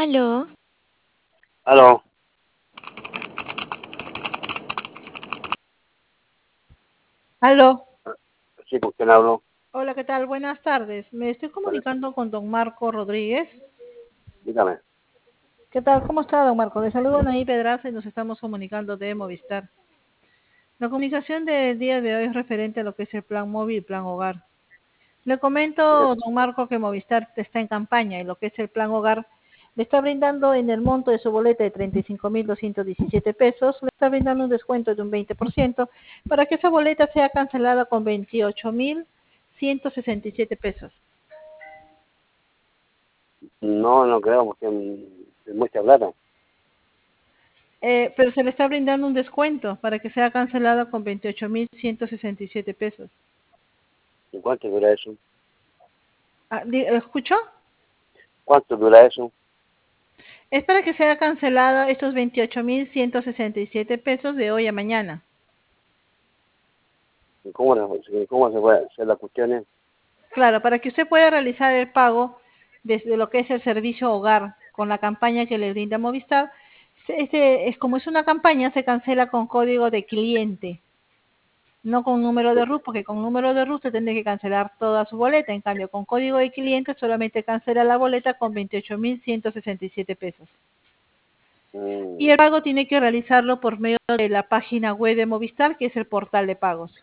Aló, Aló, Aló. sí, ¿con quién hablo? Hola, ¿qué tal? Buenas tardes. Me estoy Buenas tardes. comunicando con don Marco Rodríguez. Dígame. ¿Qué tal? ¿Cómo está, don Marco? Le saludo Anaí Pedraza y nos estamos comunicando de Movistar. La comunicación del día de hoy es referente a lo que es el plan móvil y plan hogar. Le comento, don Marco, que Movistar está en campaña y lo que es el plan hogar le está brindando en el monto de su boleta de 35.217 pesos, le está brindando un descuento de un 20% para que esa boleta sea cancelada con 28.167 pesos. No, no creo, porque es mucha plata. Pero se le está brindando un descuento para que sea cancelada con 28.167 pesos. ¿Y cuánto dura eso? ¿Escuchó? ¿Cuánto dura eso? Es para que sea cancelada estos 28.167 pesos de hoy a mañana. ¿Y cómo se puede hacer las cuestiones? Claro, para que usted pueda realizar el pago desde lo que es el servicio hogar con la campaña que le brinda Movistar. Como es una campaña, se cancela con código de cliente. No con número de RUT, porque con número de RUT usted tendría que cancelar toda su boleta. En cambio, con código de cliente solamente cancela la boleta con 28.167 pesos. Y Mm, el pago tiene que realizarlo por medio de la página web de Movistar, que es el portal de pagos.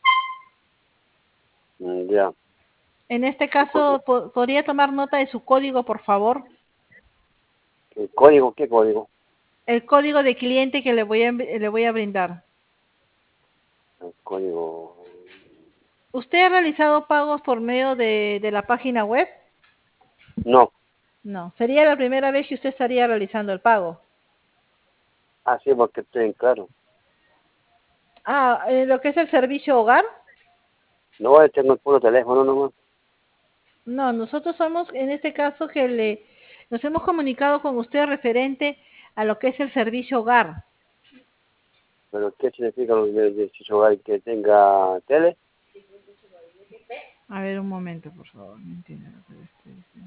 ya. En este ¿Y caso, ¿podría tomar nota de su código, por favor? ¿El código? ¿Qué código? El código de cliente que le voy a brindar. El código. ¿Usted ha realizado pagos por medio de la página web? No. No, sería la primera vez que usted estaría realizando el pago. Ah, sí, porque estoy en claro. Lo que es el servicio hogar. No, tengo el puro teléfono nomás. No, nosotros somos en este caso nos hemos comunicado con usted referente a lo que es el servicio hogar. ¿Pero qué significa lo de si su hogar que tenga tele? A ver, un momento, por favor, no entiendo lo que le estoy diciendo.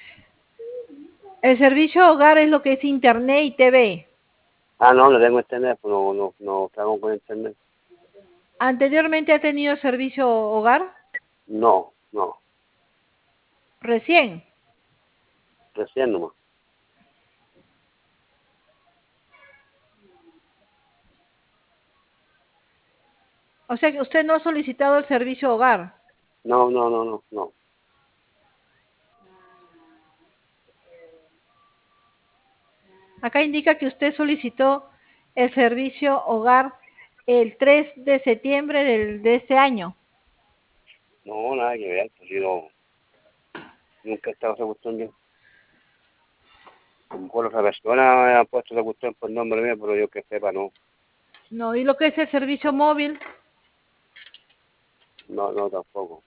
El servicio hogar es lo que es internet y TV. Ah, no, no tengo internet, pues no trago con internet. ¿Anteriormente ha tenido servicio hogar? No, no, Recién. recién nomás. O sea que usted no ha solicitado el servicio hogar. No. Acá indica que usted solicitó el servicio hogar el 3 de septiembre de este año. No, nada que ver, pues yo nunca he estado esa cuestión yo. A lo mejor otra persona me ha puesto esa cuestión por nombre mío, pero yo que sepa, no. No, y lo que es el servicio móvil. No, tampoco.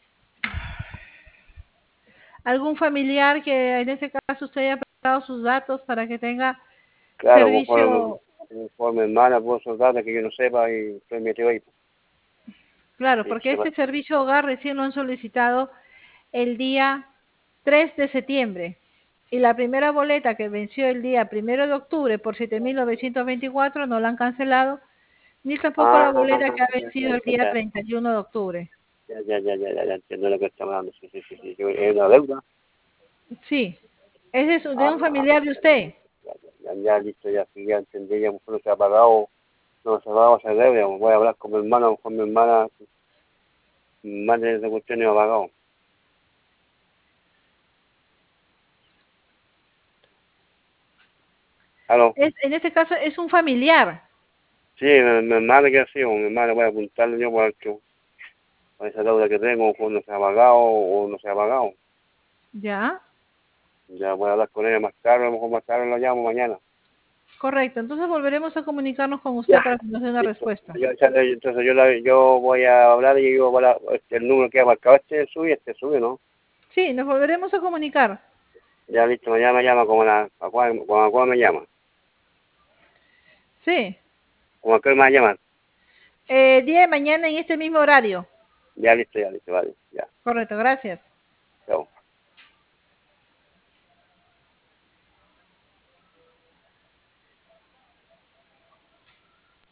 ¿Algún familiar que en ese caso usted haya prestado sus datos para que tenga Claro, servicio? por mi hermana, por esos datos que yo no sepa y estoy metido ahí. Claro, Y porque sepa. este servicio hogar recién lo han solicitado el día 3 de septiembre. Y la primera boleta que venció el día 1 de octubre por 7.924 no la han cancelado, ni tampoco la Ah, boleta que ha vencido el día 31 de octubre. ya entiendo lo que está hablando. Sí. Es una deuda. Sí, es de un Ah, familiar de usted. ya, listo, ya entendí, ya a lo mejor no se ha pagado, no se ha pagado esa deuda. Voy a hablar con mi hermana, madre de esa cuestión y me ha pagado. ¿Aló? En este caso es un familiar. Sí, mi hermana que ha sido, mi hermana voy a apuntarle yo porque a esa deuda que tengo, o no se ha pagado o no se ha pagado. ¿Ya? Ya voy a hablar con ella más tarde, a lo mejor más tarde la llamo mañana. Correcto. Entonces volveremos a comunicarnos con usted Ya, para que nos dé una listo. respuesta. Entonces yo voy a hablar y yo el número que ha marcado este sube, ¿no? Sí, nos volveremos a comunicar. Ya listo, mañana me llama como a cuál me llama. Sí. Como a qué me va a llamar. Día de mañana en este mismo horario. Ya listo, vale, ya. Correcto, gracias.